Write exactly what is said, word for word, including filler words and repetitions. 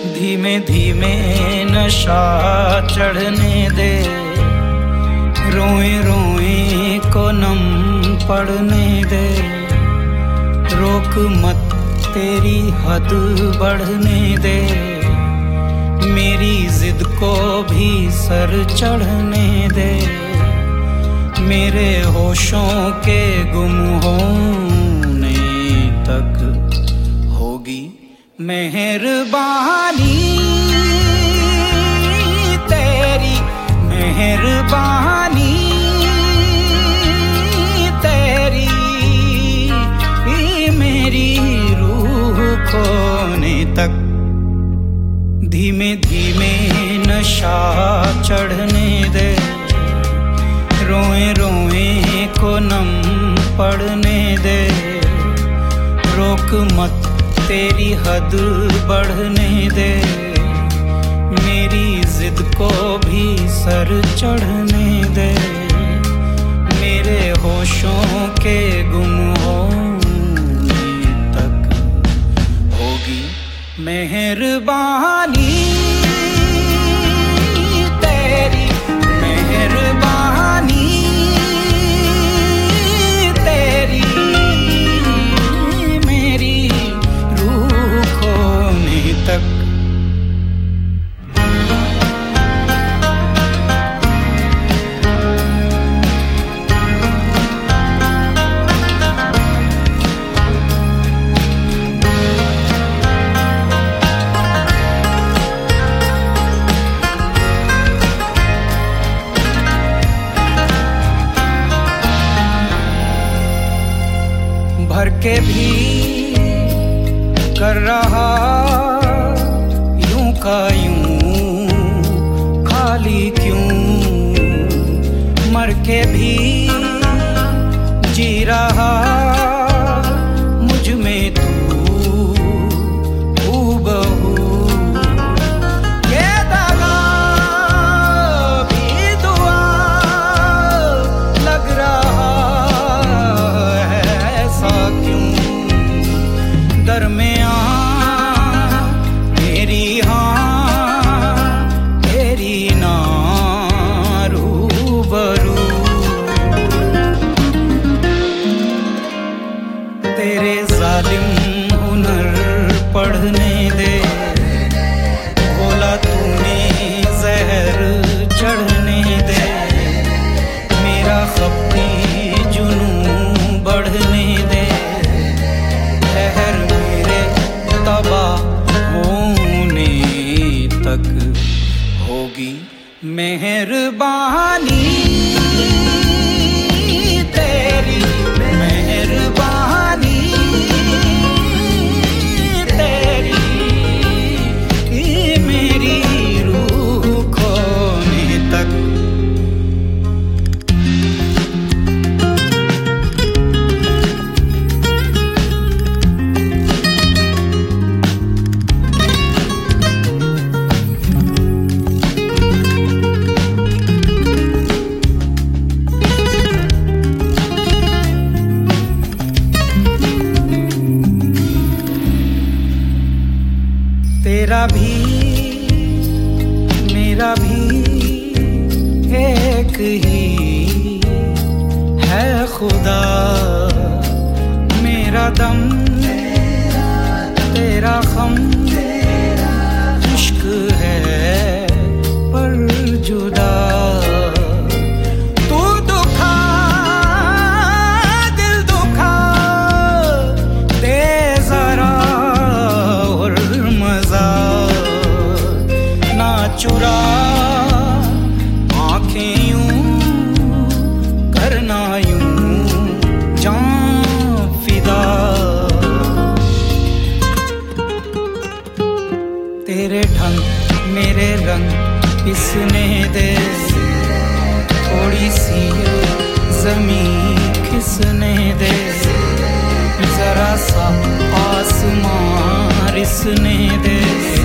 धीमे धीमे नशा चढ़ने दे, रोए रोए को नम पड़ने दे। रोक मत तेरी हद बढ़ने दे, मेरी जिद को भी सर चढ़ने दे। मेरे होशों के गुम होने तक होगी मेहरबानी तेरी, मेहरबानी तेरी, मेरी रूह खोने तक। धीमे धीमे नशा चढ़ने दे, रोए रोए को नम पड़ने दे। रोक मत तेरी हद बढ़ने दे, मेरी जिद को भी सर चढ़ने दे। मेरे होशों के गुम होने तक होगी मेहरबानी तेरी, मेहरबानी तेरी, मेरी रूह खोने तक। भर के भी कर रहा यूं का यूं, खाली क्यों। मर के भी जी रहा मुझ में तू हूबहू। ये दगा भी दुआ लग रहा दरमियाँ मेरी हाँ तेरी ना रूबरू। तेरे जालिम हुनर पढ़ने दे, बोला तूने जहर चढ़ने दे। मेरा खपी जुनून बढ़ने दे, तबाह होने तक होगी मेहरबानी तेरी, मेहरबानी तेरी, मेरी रूह खोने तक। तेरा भी मेरा भी एक ही है खुदा। मेरा दम तेरा खम, इश्क है पर जुदा। तू दुखा दिल दुखा, दे जरा और मजा। ना चुरा आंखें यूं, करना यूं जान फिदा। तेरे ढंग मेरे रंग पिसने दे, थोड़ी सी ज़मीं खिसने दे। जरा सा आसमां रिसने दे,